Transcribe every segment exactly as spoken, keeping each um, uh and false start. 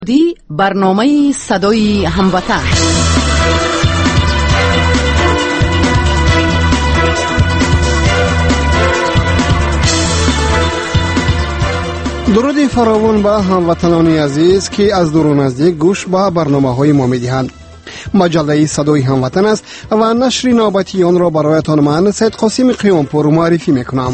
دی برنامه صدای هموطن. درود فراوان به هموطنان عزیز که از دور و نزدیک گوش به برنامه‌های ما می‌دهند. مجله صدای هموطن است و نشر نوبتی آن را برایتان من سید قاسم قیامپور معرفی می‌کنم.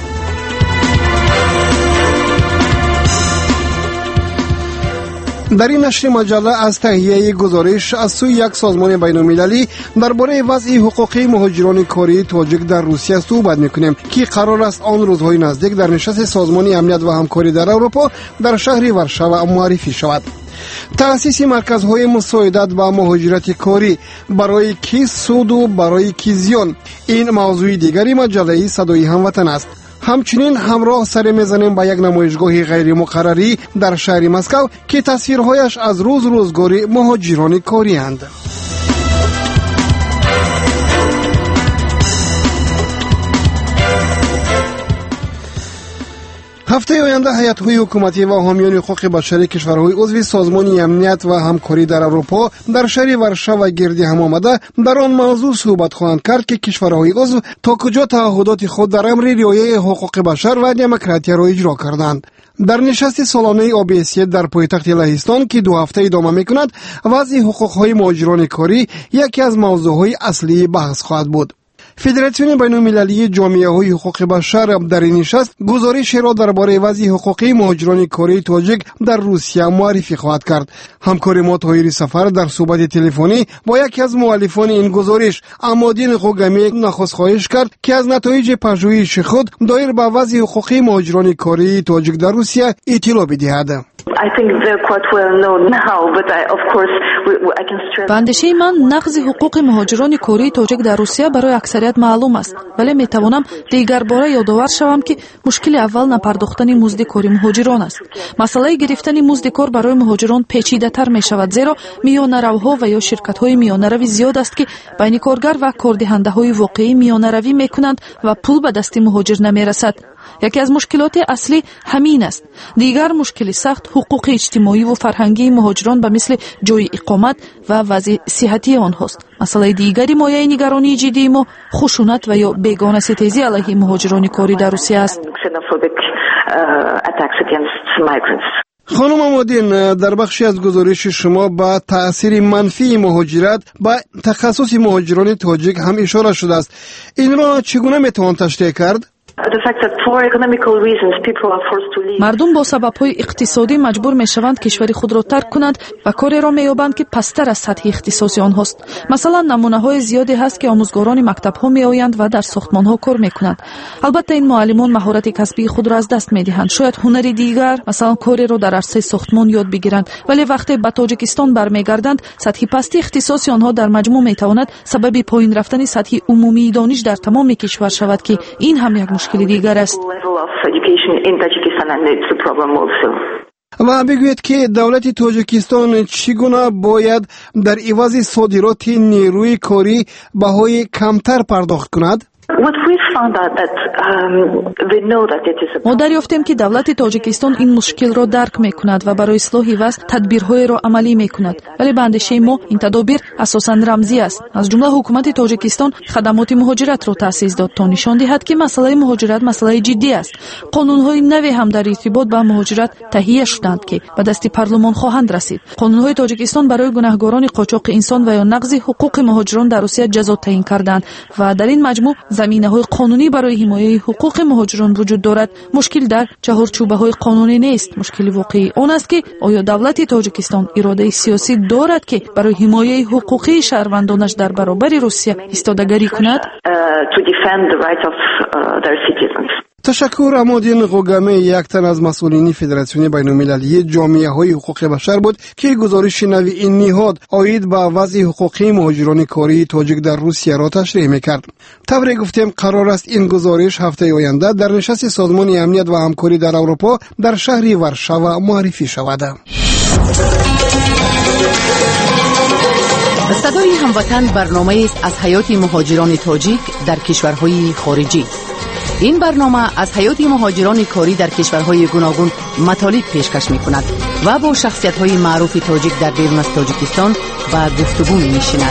در این نشر مجله از تهیه گزارش از سوی یک سازمان بین‌المللی درباره وضع حقوقی مهاجران کاری تاجیک در روسیه صحبت می‌کنیم که قرار است آن روزهای نزدیک در نشست سازمان امنیت و همکاری در اروپا در شهر ورشاو معرفی شود. تأسیس مرکزهای مساعدت با مهاجرت کاری برای کی سود و برای کی زیان، این موضوع دیگری مجله صدای هموطن است. همچنین همراه سر میزنیم به یک نمایشگاه غیر مقرری در شهر مسکو که تصویرهایش از روز روزگاری مهاجران کاری اند. هفته آینده هیئت‌های حکومتی و حامیان حقوق بشر کشورهای عضو سازمان امنیت و همکاری در اروپا در شهر ورشاو گردی هم آمده در آن موضوع صحبت خواهند کرد که کشورهای عضو تا کجا تعهدات خود در امر رعایت حقوق بشر و دموکراسی را اجرا کردند. در نشست سالانه آبی‌سی در پایتخت لهستان که دو هفته ادامه می‌کند، وضع حقوق‌های مهاجران کاری یکی از موضوعهای اصلی بحث خواهد بود. فدراسیون بین‌المللی جامعه‌های حقوق بشر در این نشست گزارش را درباره وضع حقوقی مهاجران کاری تاجیک در روسیه معرفی خواهد کرد. همکار ما طاهر سفر در صحبت تلفنی با یکی از مؤلفان این گزارش، عمادین قوگمی، نخست خواهش کرد که از نتایج پژوهش خود دایر به وضع حقوقی مهاجران کاری تاجیک در روسیه اطلاع بدهد. به اندیشه من نقض حقوق مهاجران کاری تاجیک در روسیه برای اکثریت معلوم است، ولی میتوانم دیگر باره یادآور شوم که مشکل اول نپرداختن مزد کاری مهاجران است. مسئله گرفتن مزد کار برای مهاجران پیچیده‌تر میشود، زیرا میانه‌روها و یا شرکت‌های میانه‌روی زیاد است که بین کارگر و کاردهنده‌های واقعی میانه‌روی میکنند و پول به دست مهاجر نمیرسد. یکی از مشکلات اصلی همین است. دیگر مشکل سخت حقوق اجتماعی و فرهنگی مهاجران به مثل جای اقامت و وضع صحتی آنهاست. مسئله دیگری مایه نگرانی جدی ما خشونت و یا بیگانه ستیزی علیه مهاجران کاری در روسیه است. خانم عمادین، در بخشی از گزارش شما به تأثیر منفی مهاجرت به تخصص مهاجران تاجیک هم اشاره شده است. این را چگونه میتوان تشریح کرد؟ مردم با سبب‌های اقتصادی مجبور می‌شوند کشور خود را ترک کنند و کاری را می‌یابند که پستر از سطح اختصاصی آنهاست. مثلا نمونه‌های زیادی هست که آموزگاران مکتب‌ها می‌آیند و در ساختمان‌ها کار می‌کنند. البته این معلمان مهارت کسبی خود را از دست می‌دهند. شاید هنری دیگر، مثلا کاری را در عرصه ساختمان یاد بگیرند، ولی وقتی به تاجیکستان برمیگردند سطح پستی اختصاصی آنها در مجموع می‌تواند سبب پایین رفتن سطح عمومی دانش در تمام کشور شود که این هم یک مشکل دیگر است. و بگویید که دولت تاجیکستان چگونه باید در عوض صادرات نیروی کاری بهای کمتر پرداخت کند؟ ما دریافتیم که دولت تاجیکستان این مشکل را درک میکند و برای اصلاح وضع تدبیرهای را عملی میکند، ولی به اندیشه ما این تدابیر اساساً رمزی است. از جمله حکومت تاجیکستان خدمات مهاجرت را تأسیس داد تا نشان دهد که مسئله مهاجرت مسئله جدی است. قانونهای نوی هم در ارتباط با مهاجرت تهیه شدند که به دست پارلمان خواهند رسید. قانونهای تاجیکستان برای گناهکاران قاچاق انسان و یا نقض حقوق مهاجران در روسیه جزا تعیین کردند و در این مجموع زمینه‌های قانونی برای حمایت حقوق مهاجران وجود دارد. مشکل در چهارچوبه‌های قانونی نیست. مشکل واقعی آن است که آیا دولت تاجیکستان اراده سیاسی دارد که برای حمایت حقوقی شهروندانش در برابر روسیه ایستادگی کند؟ تشکر. عمادین قوگمی، یک تن از مسئولین فدراسیون بین‌المللی جامعه‌های حقوق بشر بود که گزارش نوی این نهاد عاید به وضع حقوقی مهاجران کاری تاجیک در روسیه را تشریح می‌کرد. طوری گفتیم قرار است این گزارش هفته آینده در نشست سازمان امنیت و همکاری در اروپا در شهر ورشاو معرفی شود. صدای هموطن برنامه است از حیات مهاجران تاجیک در کشورهای خارجی. این برنامه از حیات مهاجران کاری در کشورهای گوناگون مطالب پیشکش می کند. و با شخصیت‌های معروف تاجیک در بیرون از تاجیکستان به گفتگو می‌نشیند.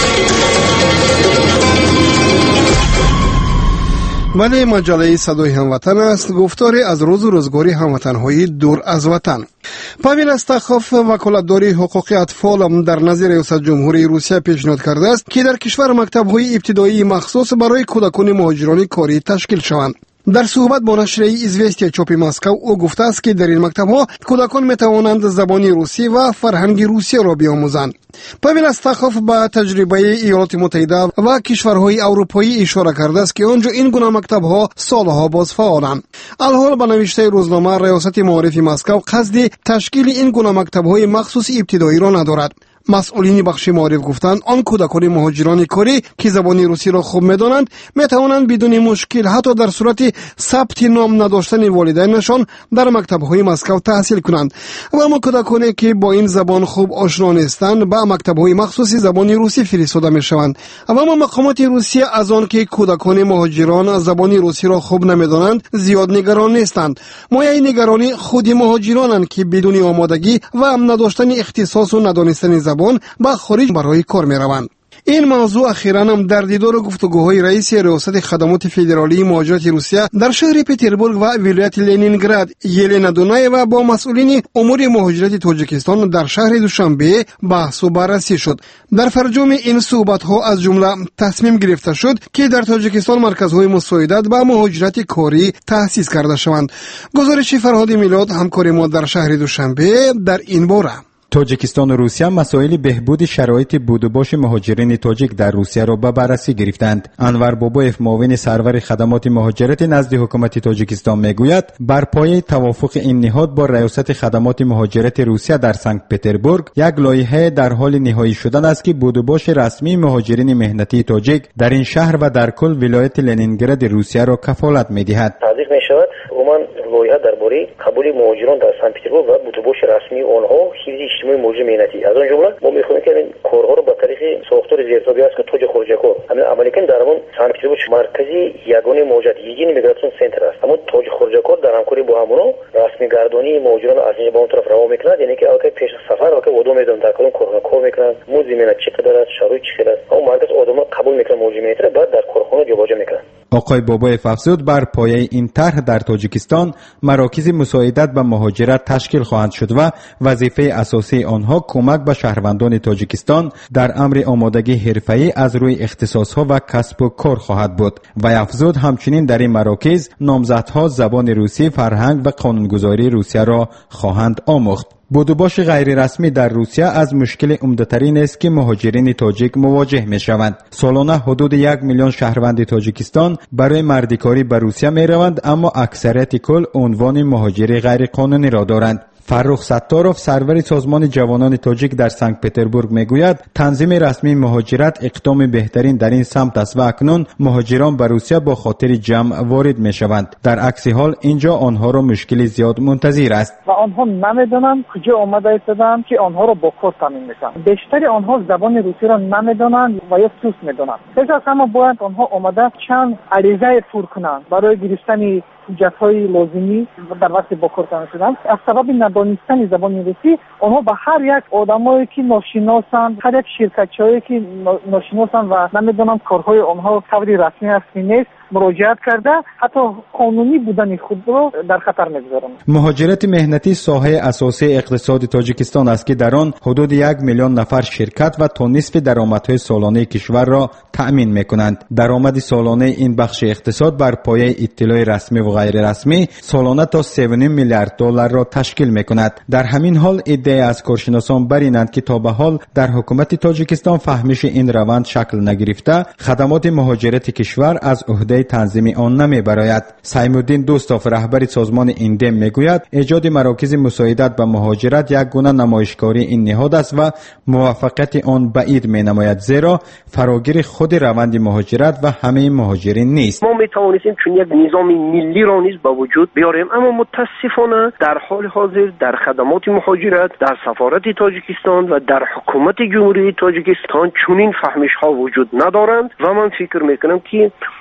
ولی مجله صدای هموطن است، گفتاری از روز و روزگاری هموطن‌های دور از وطن. پاویل استخوف وکالتداری حقوق اطفال در نظر ریاست جمهوری روسیه پیشنهاد کرده است که در کشور مکتب‌های ابتدایی مخصوص برای کودکان مهاجران کاری تشکیل شوند. در صحبت با نشریه ایزوستیا چاپی مسکو او گفته است که در این مکتب‌ها کودکان می‌توانند زبان روسی و فرهنگ روسی را بیاموزند. پاویل استخوف با تجربه ایالات متحده و کشورهای اروپایی اشاره کرده است که آنجا این گونه مکتب‌ها سالها باز فعالند. الحال به نوشته روزنامه ریاست معارف مسکو قصد تشکیل این گونه مکتب‌های مخصوص ابتدایی را ندارد. مسئولین بخش معارف گفتند آن کودکان مهاجران کاری که زبان روسی را خوب می‌دانند می‌توانند بدون مشکل حتی در صورت ثبت نام نداشتن والدینشان در مکتب‌های مسکو تحصیل کنند و اما کودکانی که با این زبان خوب آشنا نیستند به مکتب‌های مخصوصی زبان روسی فرستاده می‌شوند. و اما مقامات روسیه از آن که کودکان مهاجران زبان روسی را خوب نمی‌دانند زیاد نگران نیستند. مایه نگرانی خود مهاجرانند که بدون آمادگی و نداشتن اختصاص و ندانستن زبان به خارج برای کار می روند. این موضوع اخیراً هم در دیدار گفتگوهای رئیس ریاست خدمات فدرالی مهاجرت روسیه در شهر پتربورگ و ولایت لنینگراد یلنا دونایوا با مسئولین امور مهاجرت تاجیکستان در شهر دوشنبه بحث و بررسی شد. در فرجام این صحبت‌ها از جمله تصمیم گرفته شد که در تاجیکستان مرکزهای مساعدت به مهاجرت کاری تأسیس کرده شوند. گزارش فرهاد میلاد همکار ما در شهر دوشنبه در این باره. تاجیکستان و روسیه مسائل بهبود شرایط بود و باش مهاجرین تاجیک در روسیه را به بررسی گرفتند. انور بابایف معاون سرور خدمات مهاجرت نزد حکومت تاجیکستان میگوید بر پایه توافق این نهاد با ریاست خدمات مهاجرت روسیه در سنت پتربورگ یک لایحه در حال نهایی شدن است که بود و باش رسمی مهاجرین مهنتی تاجیک در این شهر و در کل ولایت لنینگراد روسیه را کفالت می‌دهد. تحقیق می‌شود عموما لایحه درباره قبول مهاجران در سنت پتربورگ و بود و باش رسمی آنها حفظ اجتماعی مهاجر مهنتی از آن جمله ما می‌خواهیم که این کارها رو با طریق ساختار زیرتابی است که توجه خارجی کار همین عملی که در اون سنت پتربورگ مرکزی یگانه مهاجرت یگین میگراسیون سنتر است اما توجه خارجی کار در همکاری با همونو رسمی گردانی مهاجران از اینجا به اون طرف راه میکنند یعنی که آقای پیش سفر آقای ودو میدون در کارون کارخانه کار میکنند موزی مینا چقدر است شرایط چقدر است اما مرکز آدم قبول میکنه مهاجر مهنتی بعد در کارخانه جابجا میکنند. آقای بابایف افزود بر پایه این طرح در تاجیکستان مراکز مساعدت به مهاجرت تشکیل خواهند شد و وظیفه اساسی آنها کمک به شهروندان تاجیکستان در امر آمادگی حرفه‌ای از روی اختصاصها و کسب و کار خواهد بود. و افزود همچنین در این مراکز نامزدها زبان روسی، فرهنگ و قانونگذاری روسیه را خواهند آموخت. بودوباش غیر رسمی در روسیه از مشکل عمده‌ترین است که مهاجرین تاجیک مواجه می‌شوند. سالانه حدود یک میلیون شهروند تاجیکستان برای مردکاری به روسیه می‌روند اما اکثریت کل عنوان مهاجر غیر قانونی را دارند. فرخ ستاروف سرور سازمان جوانان تاجیک در سنت پتربورگ میگوید تنظیم رسمی مهاجرت اقدام بهترین در این سمت است و اکنون مهاجران به روسیه با خاطر جمع وارد میشوند. در عکس حال اینجا آنها را مشکل زیاد منتظر است و آنها نمیدانند کجا آمده ایستادند که آنها را با خود تامین میکنند. بیشتر آنها زبان روسی را نمیدانند و یا سوس میدانند. پس از همه باید آنها آمده چند عریضه پر کنند برای گرفتن حجت‌های لازمی در وقت با کار شدن. از سبب ندانستن زبان روسی آنها به هر یک آدمایی که ناشناسند، هر یک شرکت‌هایی که ناشناسند و نمیدونن کارهای آنها طوری رسمی است نیست مراجعت کرده حتی قانونی بودن خود را در خطر می‌گذارند. مهاجرت مهنتی ساحه اساسی اقتصاد تاجیکستان است که در آن حدود یک میلیون نفر شرکت و تا نصف درآمدهای سالانه کشور را تأمین می‌کنند. درآمد سالانه این بخش اقتصاد بر پایه اطلاع رسمی و غیر رسمی سالانه تا سه و نیم میلیارد دلار را تشکیل می‌کند. در همین حال ادعای از کارشناسان بر اینند که تا به حال در حکومت تاجیکستان فهمیش این روند شکل نگرفته، خدمات مهاجرت کشور از عهده تنظیم آن نمیبراید. سیم‌الدین دوستاف رهبر سازمان ایندم میگوید ایجاد مراکز مساعدت به مهاجرت یک گونه نمایشکاری این نهاد است و موفقیت آن بعید مینماید زیرا فراگیر خود روند مهاجرت و همه مهاجرین نیست. ما میتوانیم چون یک نظام ملی را نیز به وجود بیاریم اما متاسفانه در حال حاضر در خدمات مهاجرت در سفارت تاجیکستان و در حکومت جمهوری تاجیکستان چنین فهمش ها وجود ندارند و من فکر میکنم که هر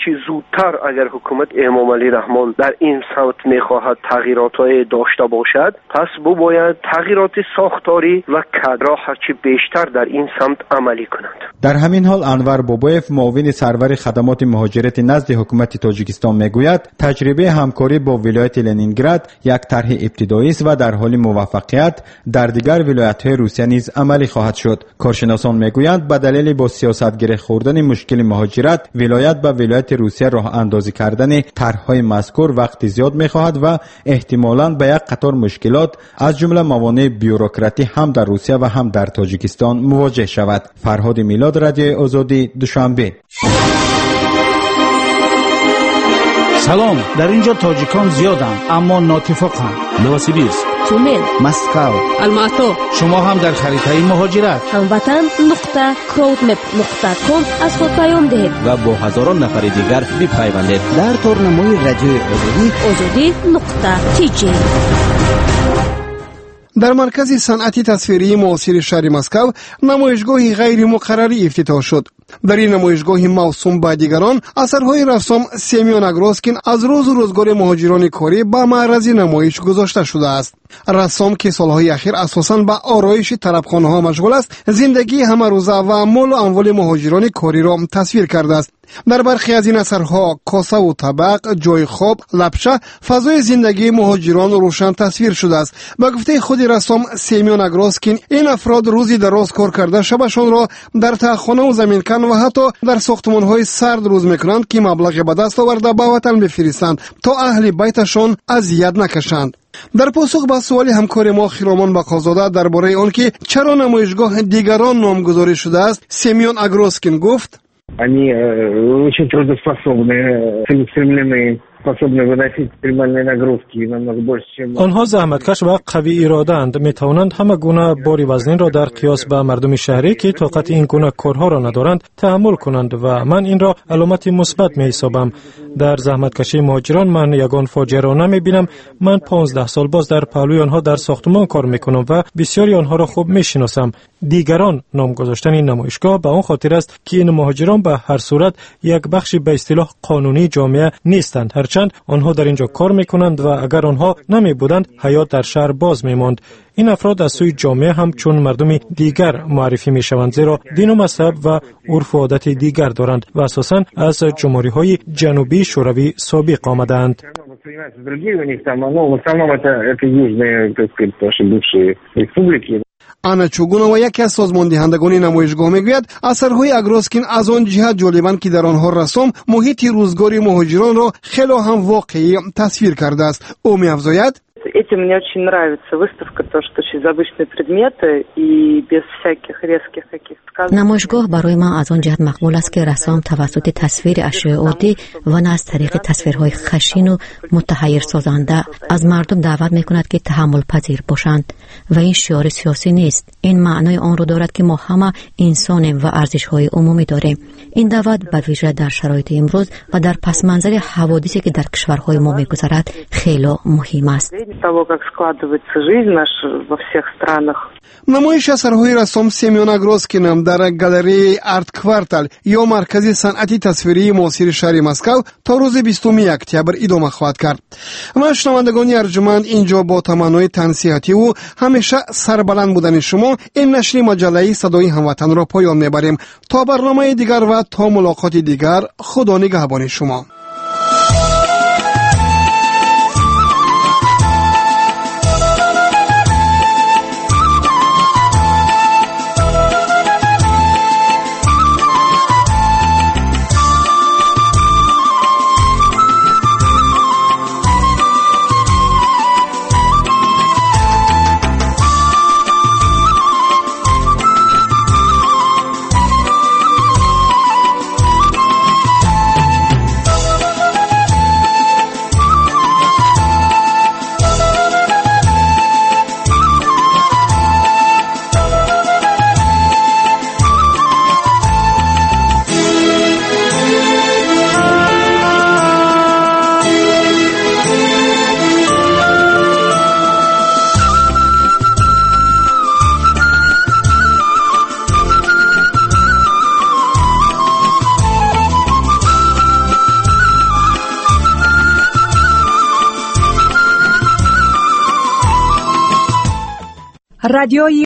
هرچی زودتر اگر حکومت امام علی رحمان در این سمت میخواهد تغییرات‌های داشته باشد، پس باید تغییرات ساختاری و کادر هرچی بیشتر در این سمت عملی کنند. در همین حال انور بابایف معاون سرور خدمات مهاجرت نزد حکومت تاجیکستان میگوید تجربه همکاری با ولایت لنینگراد یک طرح ابتدایی است و در حال موفقیت در دیگر ولایت‌های روسیه نیز عملی خواهد شد. کارشناسان میگویند به دلیل با سیاست گره خوردن مشکل مهاجرت ولایت به ولایت روسیه راه اندازی کردن طرح‌های مذکور وقت زیاد می‌خواهد و احتمالاً به یک قطار مشکلات از جمله موانع بیوروکراتی هم در روسیه و هم در تاجیکستان مواجه شود. فرهاد میلاد، رادیو آزادی، دوشنبه. سلام، در اینجا تاجیکان زیادند اما ناتفاقند. نوسیبیرسک، تومن، مسکو، الماتو. شما هم در خریدهای مهاجرت هموطن نقطه کراودمپ نقطه کام از خود پیام دهید و با هزاران نفر دیگر بپیوندید در تورنمای رادیو آزادی آزادی نقطه تی جی. در مرکز صنعتی تصویری معاصر شهر مسکو نمایشگاهی غیر مقرری افتتاح شد. در این نمایشگاه موسوم به دیگران اثرهای رسام سیمیون اگروسکین از روز و روزگار مهاجران کاری به معرض نمایش گذاشته شده است. رسام که سالهای اخیر اساساً به آرایش طربخانه‌ها مشغول است، زندگی همه روزه و مال و اموال مهاجران کاری را تصویر کرده است. در برخی از این اثرها کاسه و طبق، جای خواب، لپشه، فضای زندگی مهاجران روشن تصویر شده است. به گفته خود رسام سیمیون اگروسکین، این افراد روزی دراز کار کرده شبشان را در تهخانه و زمینکن و حتی در ساختمان‌های سرد روز می‌کنند که مبلغ به دست آورده به وطن بفرستند تا اهل بیتشان اذیت نکشند. در پاسخ به سوال همکار ما خرامان بقازاده درباره آنکه چرا نمایشگاه دیگران نامگذاری شده است، سیمیون اگروسکین گفت: Они очень трудоспособные, целеустремленные, способны выносить экстремальные нагрузки намного больше, чем... آنها زحمتکش و قوی اراده‌اند. می توانند همه گونه بار وزنی را در قیاس به مردم شهری که طاقت این گونه کارها را ندارند تحمل کنند و من این را علامت مثبت می حسابم. در زحمتکشی مهاجران من یگان فاجعه را نمی بینم. من پانزده سال باز در پهلوی آنها در ساختمان کار می کنم و بسیاری آنها را خوب می شناسم. دیگران نام گذاشتن این نمایشگاه به آن خاطر است که این مهاجران به هر صورت یک بخشی به اصطلاح قانونی جامعه نیستند، هرچند آنها در اینجا کار می کنند و اگر آنها نمی بودند حیات در شهر باز می ماند. این افراد از سوی جامعه هم چون مردم دیگر معرفی می شوند، زیرا دین و مذهب و عرف و عادت دیگر دارند و اساساً از جمهوری های جنوبی شوروی سابق آمدند. آنا چوگونو و یکی از سازماندهندگان نمایشگاه میگوید اثرهای اگروسکین از آن جهت جالبند که در آنها رسام محیط روزگاری مهاجران را خیلی هم واقعی تصویر کرده است. او می‌افزاید: Этим мне очень нравится выставка, то, что через обычные предметы и без всяких резких каких-то... نمایشگاه برای من از آن جهت مقبول است که رسام توسط تصویر اشیاء عادی و نه از طریق تصویرهای خشن و متحیر سازنده از مردم دعوت می‌کند که تحمل پذیر باشند و این شعار سیاسی نیست. این معنای آن را دارد که ما همه انسانیم و ارزش‌های عمومی داریم. این دعوت به ویژه در شرایط امروز و در پس منظر حوادثی که در کشورهای ما می‌گذرد خیلی مهم است. того, как складывается жизнь наша во всех странах. نمایش اثرهای رسام سیمیون اگروسکین در گالری آرت کوارتال یا مرکز صنعتی تصویری معاصر شهر مسکو تا روز بیستم اکتبر ادامه خواهد کرد. و شنوندگان ارجمند، اینجا با تمنای تنصیحاتی و همیشه سربلند بودن شما این نشر مجله صدای هموطن را پایان میبریم. تا برنامه دیگر و تا ملاقات دیگر، خدا نگهبان شما. رادیوی